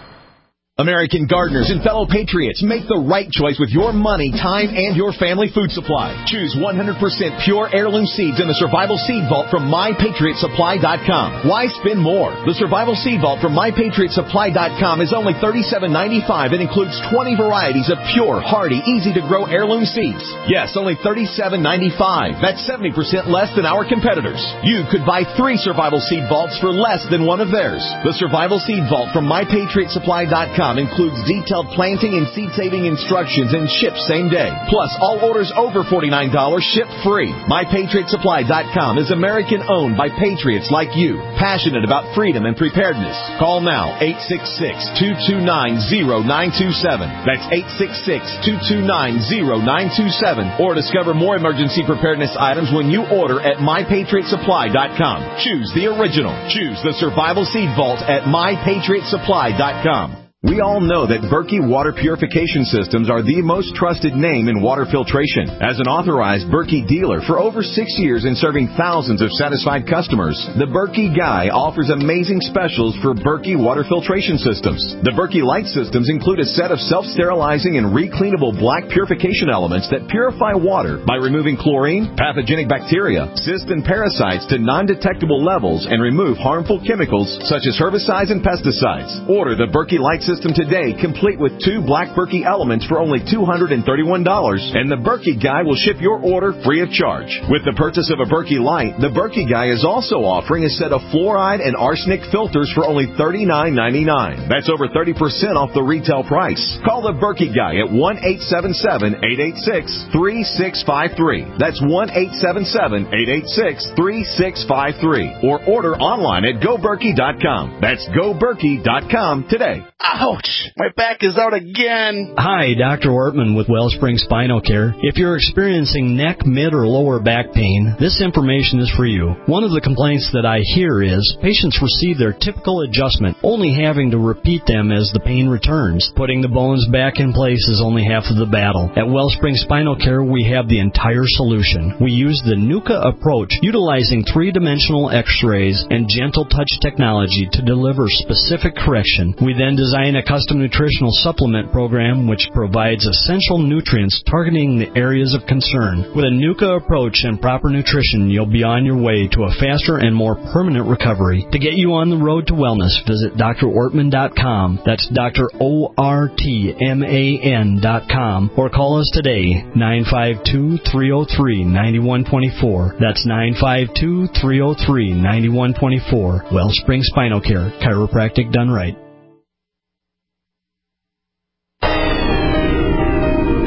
American gardeners and fellow patriots, make the right choice with your money, time, and your family food supply. Choose one hundred percent pure heirloom seeds in the Survival Seed Vault from my patriot supply dot com. Why spend more? The Survival Seed Vault from my patriot supply dot com is only thirty-seven ninety-five and includes twenty varieties of pure, hardy, easy-to-grow heirloom seeds. Yes, only thirty-seven ninety-five. That's seventy percent less than our competitors. You could buy three Survival Seed Vaults for less than one of theirs. The Survival Seed Vault from my patriot supply dot com includes detailed planting and seed-saving instructions and ships same day. Plus, all orders over forty-nine dollars ship free. my patriot supply dot com is American-owned by patriots like you, passionate about freedom and preparedness. Call now, eight six six, two two nine, zero nine two seven. That's eight six six, two two nine, zero nine two seven. Or discover more emergency preparedness items when you order at my patriot supply dot com. Choose the original. Choose the Survival Seed Vault at my patriot supply dot com. We all know that Berkey Water Purification Systems are the most trusted name in water filtration. As an authorized Berkey dealer for over six years and serving thousands of satisfied customers, the Berkey Guy offers amazing specials for Berkey Water Filtration Systems. The Berkey Light Systems include a set of self-sterilizing and recleanable black purification elements that purify water by removing chlorine, pathogenic bacteria, cysts, and parasites to non-detectable levels and remove harmful chemicals such as herbicides and pesticides. Order the Berkey Light System today, complete with two black Berkey elements for only two hundred thirty-one dollars, and the Berkey Guy will ship your order free of charge. With the purchase of a Berkey Light, the Berkey Guy is also offering a set of fluoride and arsenic filters for only thirty-nine ninety-nine. That's over thirty percent off the retail price. Call the Berkey Guy at one eight seven seven, eight eight six, three six five three. That's one eight seven seven, eight eight six, three six five three. Or order online at go berkey dot com. That's go berkey dot com today. Ouch! My back is out again. Hi, Doctor Ortman with Wellspring Spinal Care. If you're experiencing neck, mid, or lower back pain, this information is for you. One of the complaints that I hear is patients receive their typical adjustment, only having to repeat them as the pain returns. Putting the bones back in place is only half of the battle. At Wellspring Spinal Care, we have the entire solution. We use the NUCA approach, utilizing three-dimensional x-rays and gentle touch technology to deliver specific correction. We then design a custom nutritional supplement program which provides essential nutrients targeting the areas of concern. With a NUCA approach and proper nutrition, you'll be on your way to a faster and more permanent recovery. To get you on the road to wellness, visit D R ortman dot com. That's D R O R T M A N dot com. Or call us today, nine five two, three oh three, nine one two four. That's nine five two, three oh three, nine one two four. Wellspring Spinal Care, chiropractic done right.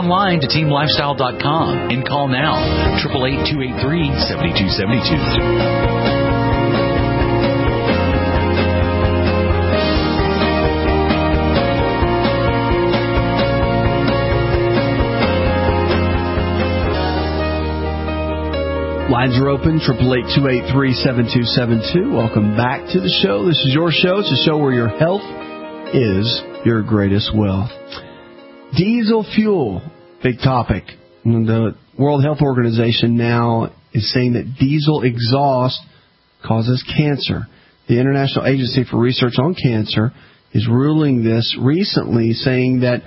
online to team lifestyle dot com and call now, eight eight eight, two eight three, seven two seven two. Lines are open, eight eight eight, two eight three, seven two seven two. Welcome back to the show. This is your show. It's a show where your health is your greatest wealth. Diesel fuel, big topic. The World Health Organization now is saying that diesel exhaust causes cancer. The International Agency for Research on Cancer is ruling this recently, saying that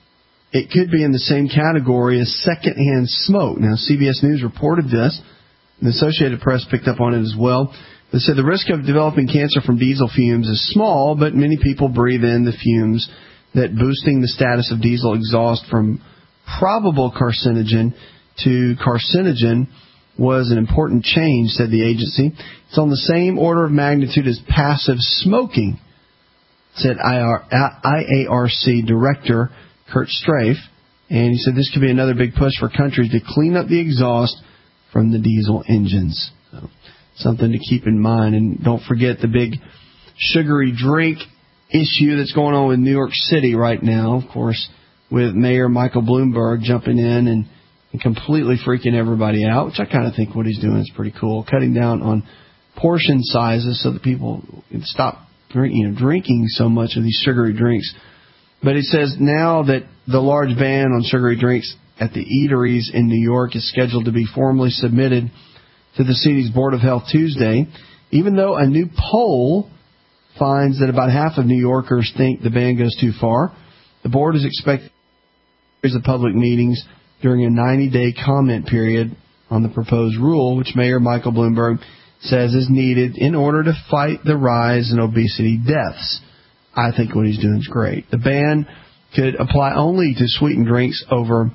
it could be in the same category as secondhand smoke. Now, C B S News reported this. The Associated Press picked up on it as well. They said the risk of developing cancer from diesel fumes is small, but many people breathe in the fumes, that boosting the status of diesel exhaust from probable carcinogen to carcinogen was an important change, said the agency. It's on the same order of magnitude as passive smoking, said I A R C Director Kurt Strafe. And he said this could be another big push for countries to clean up the exhaust from the diesel engines. So, something to keep in mind. And don't forget the big sugary drink issue that's going on with New York City right now, of course, with Mayor Michael Bloomberg jumping in and, and completely freaking everybody out, which I kind of think what he's doing is pretty cool, cutting down on portion sizes so that people can stop drink, you know, drinking so much of these sugary drinks. But it says now that the large ban on sugary drinks at the eateries in New York is scheduled to be formally submitted to the city's Board of Health Tuesday, even though a new poll finds that about half of New Yorkers think the ban goes too far. The board is expected to hold public meetings during a ninety-day comment period on the proposed rule, which Mayor Michael Bloomberg says is needed in order to fight the rise in obesity deaths. I think what he's doing is great. The ban could apply only to sweetened drinks over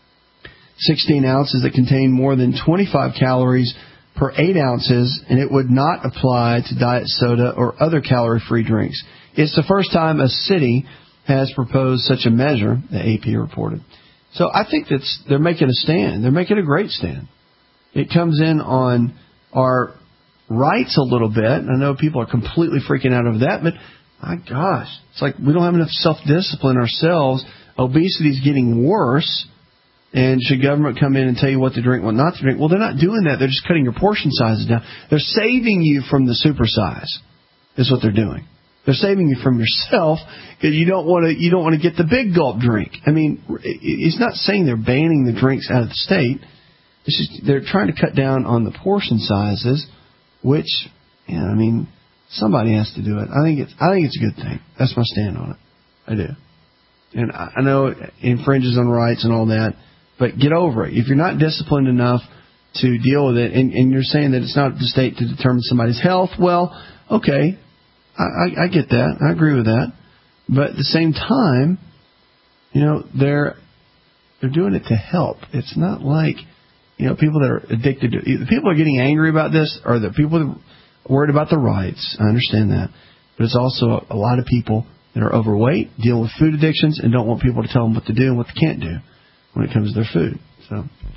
sixteen ounces that contain more than twenty-five calories per eight ounces, and it would not apply to diet soda or other calorie-free drinks. It's the first time a city has proposed such a measure, the A P reported. So I think that's they're making a stand. They're making a great stand. It comes in on our rights a little bit. I know people are completely freaking out over that, but my gosh, it's like we don't have enough self-discipline ourselves. Obesity is getting worse. And should government come in and tell you what to drink, what not to drink? Well, they're not doing that. They're just cutting your portion sizes down. They're saving you from the supersize, is what they're doing. They're saving you from yourself because you don't want to. You don't want to get the big gulp drink. I mean, it's not saying they're banning the drinks out of the state. It's just they're trying to cut down on the portion sizes, which, yeah, I mean, somebody has to do it. I think it's. I think it's a good thing. That's my stand on it. I do. And I know it infringes on rights and all that. But get over it. If you're not disciplined enough to deal with it, and, and you're saying that it's not the state to determine somebody's health, well, okay, I, I, I get that. I agree with that. But at the same time, you know, they're they're doing it to help. It's not like, you know, people that are addicted to the people are getting angry about this are the people that are worried about the rights. I understand that. But it's also a, a lot of people that are overweight, deal with food addictions, and don't want people to tell them what to do and what they can't do when it comes to their food. So,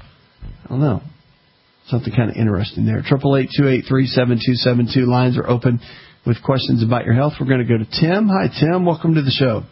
I don't know. Something kind of interesting there. eight eight eight, two eight three, seven two seven two. Lines are open with questions about your health. We're going to go to Tim. Hi, Tim. Welcome to the show.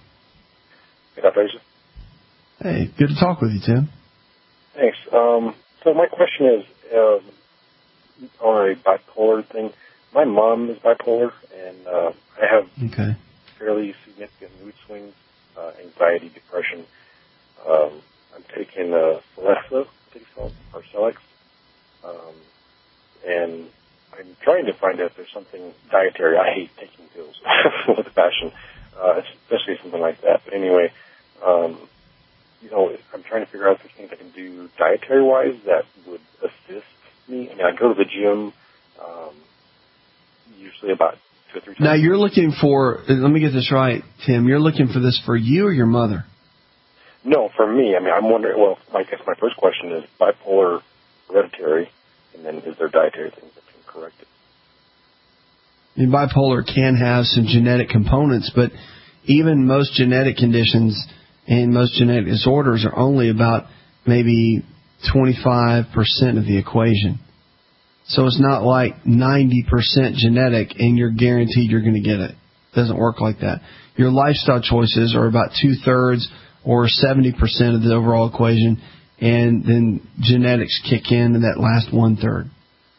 Hey, good to talk with you, Tim. Thanks. Um, so my question is uh, on a bipolar thing. My mom is bipolar, and uh, I have okay. fairly significant mood swings, uh, anxiety, depression. Um, I'm taking uh, Celexa, I think it's called, or Celex, um, and I'm trying to find out if there's something dietary. I hate taking pills with a passion, uh, especially something like that. But anyway, um, you know, I'm trying to figure out if there's things I can do dietary-wise that would assist me. I mean, I go to the gym um, usually about two or three times. Now, you're looking for, let me get this right, Tim, you're looking for this for you or your mother? No, for me. I mean, I'm wondering, well, I guess my first question is bipolar hereditary, and then is there dietary things that can correct it? I mean, bipolar can have some genetic components, but even most genetic conditions, and most genetic disorders are only about maybe twenty-five percent of the equation. So it's not like ninety percent genetic and you're guaranteed you're going to get it. It doesn't work like that. Your lifestyle choices are about two-thirds or seventy percent of the overall equation, and then genetics kick in in that last one-third.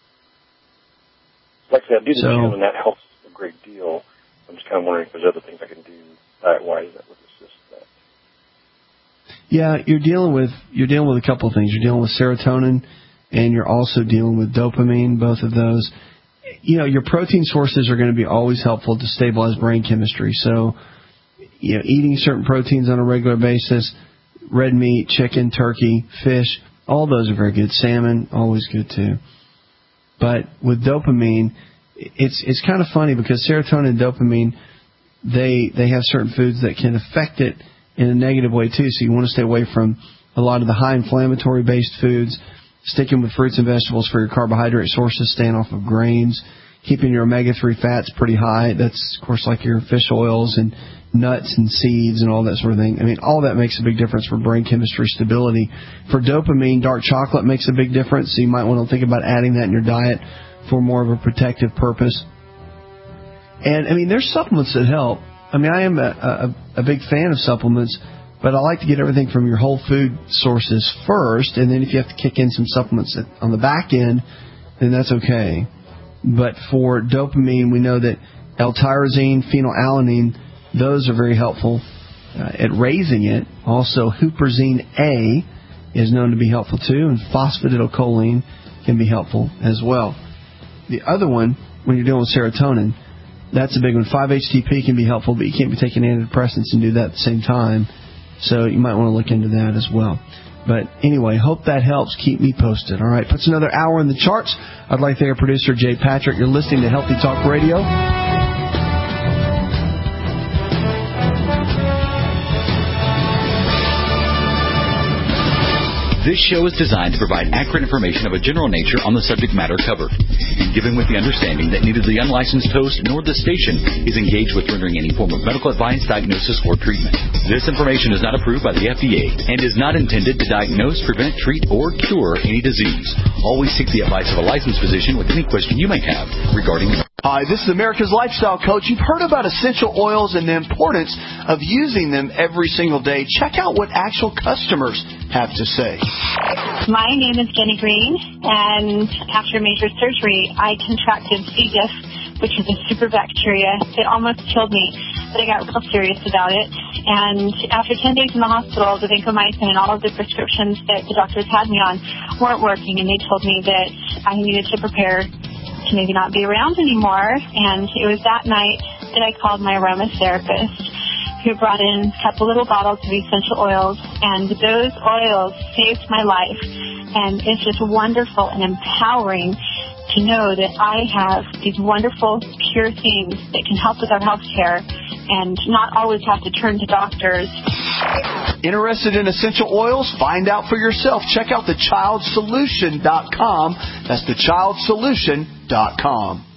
Like I said, I do the So, gym, and that helps a great deal. I'm just kind of wondering if there's other things I can do diet-wise that would assist that. Yeah, you're dealing with you're dealing with a couple of things. You're dealing with serotonin, and you're also dealing with dopamine. Both of those. You know, your protein sources are going to be always helpful to stabilize brain chemistry. So, you know, eating certain proteins on a regular basis, red meat, chicken, turkey, fish, all those are very good. Salmon, always good too. But with dopamine, it's it's kind of funny because serotonin and dopamine, they they have certain foods that can affect it in a negative way too. So you want to stay away from a lot of the high inflammatory based foods, sticking with fruits and vegetables for your carbohydrate sources, staying off of grains, keeping your omega three fats pretty high. That's, of course, like your fish oils and nuts and seeds and all that sort of thing. I mean, all that makes a big difference for brain chemistry stability. For dopamine, dark chocolate makes a big difference, so you might want to think about adding that in your diet for more of a protective purpose. And, I mean, there's supplements that help. I mean, I am a, a, a big fan of supplements, but I like to get everything from your whole food sources first, and then if you have to kick in some supplements on the back end, then that's okay. But for dopamine, we know that L-tyrosine, phenylalanine, those are very helpful uh, at raising it. Also, huperzine A is known to be helpful too, and phosphatidylcholine can be helpful as well. The other one, when you're dealing with serotonin, that's a big one. five H T P can be helpful, but you can't be taking antidepressants and do that at the same time. So you might want to look into that as well. But anyway, hope that helps. Keep me posted. All right, puts another hour in the charts. I'd like to thank our producer, Jay Patrick. You're listening to Healthy Talk Radio. This show is designed to provide accurate information of a general nature on the subject matter covered, and given with the understanding that neither the unlicensed host nor the station is engaged with rendering any form of medical advice, diagnosis, or treatment. This information is not approved by the F D A and is not intended to diagnose, prevent, treat, or cure any disease. Always seek the advice of a licensed physician with any question you may have regarding. Hi, this is America's Lifestyle Coach. You've heard about essential oils and the importance of using them every single day. Check out what actual customers have to say. My name is Jenny Green, and after major surgery, I contracted C. diff, which is a super bacteria. It almost killed me, but I got real serious about it. And after ten days in the hospital, the vancomycin and all of the prescriptions that the doctors had me on weren't working, and they told me that I needed to prepare to maybe not be around anymore. And it was that night that I called my aromatherapist, who brought in a couple little bottles of essential oils, and those oils saved my life. And it's just wonderful and empowering to know that I have these wonderful, pure things that can help with our health care and not always have to turn to doctors. Interested in essential oils? Find out for yourself. Check out the child solution dot com. That's the child solution dot com.